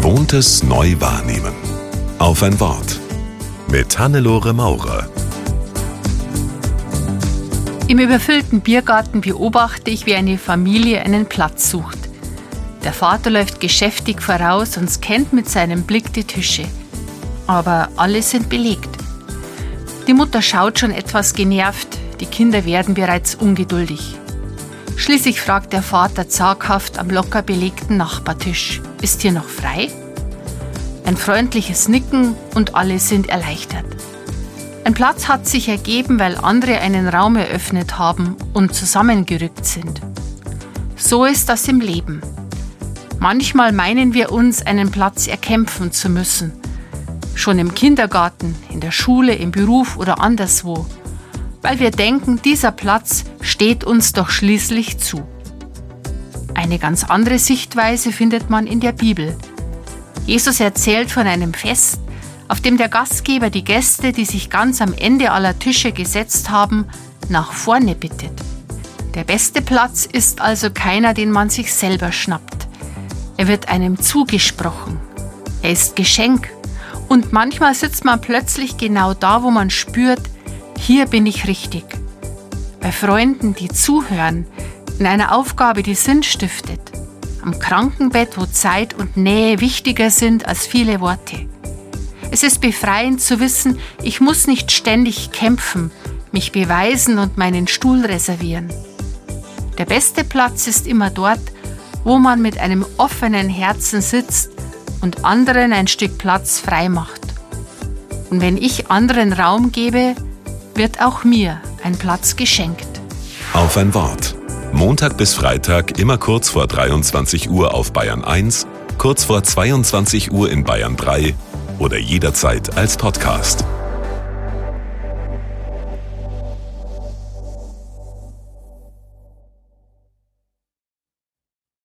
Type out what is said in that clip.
Gewohntes neu wahrnehmen. Auf ein Wort. Mit Hannelore Maurer. Im überfüllten Biergarten beobachte ich, wie eine Familie einen Platz sucht. Der Vater läuft geschäftig voraus und scannt mit seinem Blick die Tische. Aber alle sind belegt. Die Mutter schaut schon etwas genervt, die Kinder werden bereits ungeduldig. Schließlich fragt der Vater zaghaft am locker belegten Nachbartisch: Ist hier noch frei? Ein freundliches Nicken und alle sind erleichtert. Ein Platz hat sich ergeben, weil andere einen Raum eröffnet haben und zusammengerückt sind. So ist das im Leben. Manchmal meinen wir uns, einen Platz erkämpfen zu müssen. Schon im Kindergarten, in der Schule, im Beruf oder anderswo. Weil wir denken, dieser Platz steht uns doch schließlich zu. Eine ganz andere Sichtweise findet man in der Bibel. Jesus erzählt von einem Fest, auf dem der Gastgeber die Gäste, die sich ganz am Ende aller Tische gesetzt haben, nach vorne bittet. Der beste Platz ist also keiner, den man sich selber schnappt. Er wird einem zugesprochen. Er ist Geschenk. Und manchmal sitzt man plötzlich genau da, wo man spürt, hier bin ich richtig. Bei Freunden, die zuhören, in einer Aufgabe, die Sinn stiftet. Am Krankenbett, wo Zeit und Nähe wichtiger sind als viele Worte. Es ist befreiend zu wissen, ich muss nicht ständig kämpfen, mich beweisen und meinen Stuhl reservieren. Der beste Platz ist immer dort, wo man mit einem offenen Herzen sitzt und anderen ein Stück Platz frei macht. Und wenn ich anderen Raum gebe, wird auch mir ein Platz geschenkt. Auf ein Wort. Montag bis Freitag immer kurz vor 23 Uhr auf Bayern 1, kurz vor 22 Uhr in Bayern 3 oder jederzeit als Podcast.